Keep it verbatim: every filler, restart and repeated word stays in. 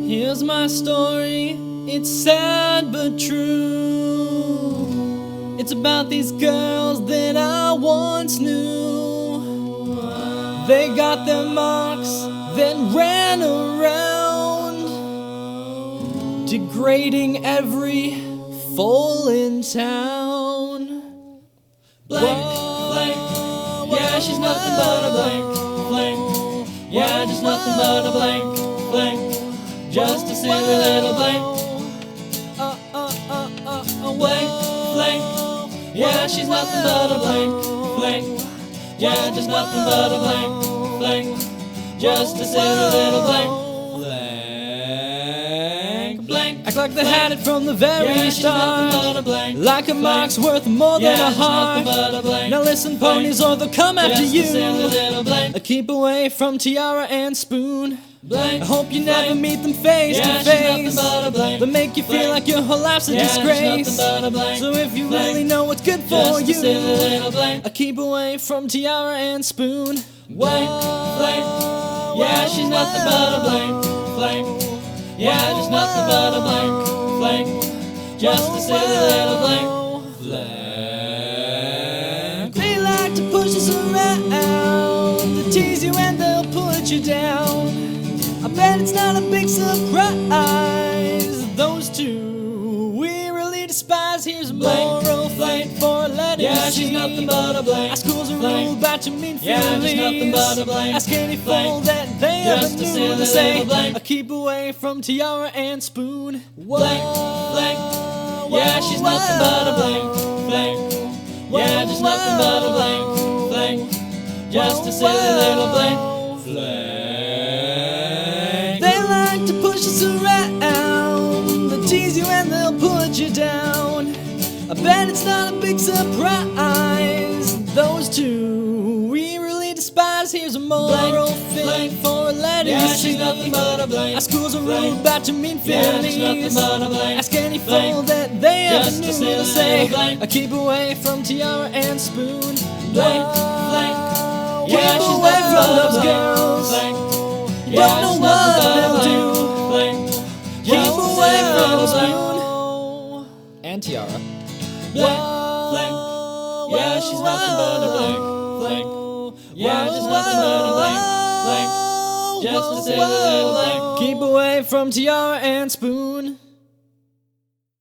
Here's my story, it's sad but true. It's about these girls that I once knew. They got their marks, then ran around, degrading every fool in town. Blank, blank, yeah, she's nothing but a blank, blank. Yeah, just nothing but a blank, blank. Just a silly little blank. Uh, uh, uh, uh, uh, Blank, blank. Yeah, she's nothing but a blank, blank. Yeah, just nothing but a blank, blank. Just a silly little blank. Blank, blank. Act like they had it from the very Yeah, she's nothing start. but a blank, Like a mark's worth more yeah, than a she's nothing heart. but a blank. Now listen, ponies, or they'll come after Just a silly you. little blank, Uh, Keep away from Tiara and Spoon. blank. I hope you never blank. meet them face Yeah, to she's nothing face. but a blank, They make you feel blank. like your whole life's a Yeah, she's disgrace. nothing but a blank, So if you blank. really know what's good for Just a you, silly little blank. uh, keep away from Tiara and Spoon. Blank, blank. Yeah, she's nothing but a blank, blank. Yeah, just nothing but a blank, blank. Just a silly little blank, blank. They like to push us around, to tease you and they'll put you down. I bet it's not a big surprise. Those two we really despise. Here's a Blank, moral blank. fight for letting Yeah, you she's see. nothing but a blank, Our schools are blank. ruled by too mean Yeah, feelings. just nothing but a blank, Ask any blank. fool that they Just ever a knew silly to say. little blank. I keep away from Tiara and Spoon. Blank, blank. Yeah, she's nothing but a blank, blank. Yeah, just nothing but a blank, blank. Just a silly little blank, blank. They like to push us around, they'll tease you and they'll put you down. I bet it's not a big surprise. Those two we really despise. Here's a moral Blank, fit blank. for letting Yeah, you see. she's nothing but a blank, Our schools are blank. ruled by too mean Yeah, feelings. just nothing but a blank, Ask any fool blank. that they ever Just a knew silly to say. little blank. I keep away from Tiara and Spoon. Blank, blank. Yeah, Keep she's away nothing from but a those blank, girls. blank. Don't Yeah, know she's what nothing but a they'll blank, do. blank. Keep Just a away silly from little blank, Spoon and Tiara. blank, blank. Yeah, she's nothing but a blank, blank. Yeah, just nothing but a blank, blank. Just a silly little blank. Keep away from Tiara and Spoon.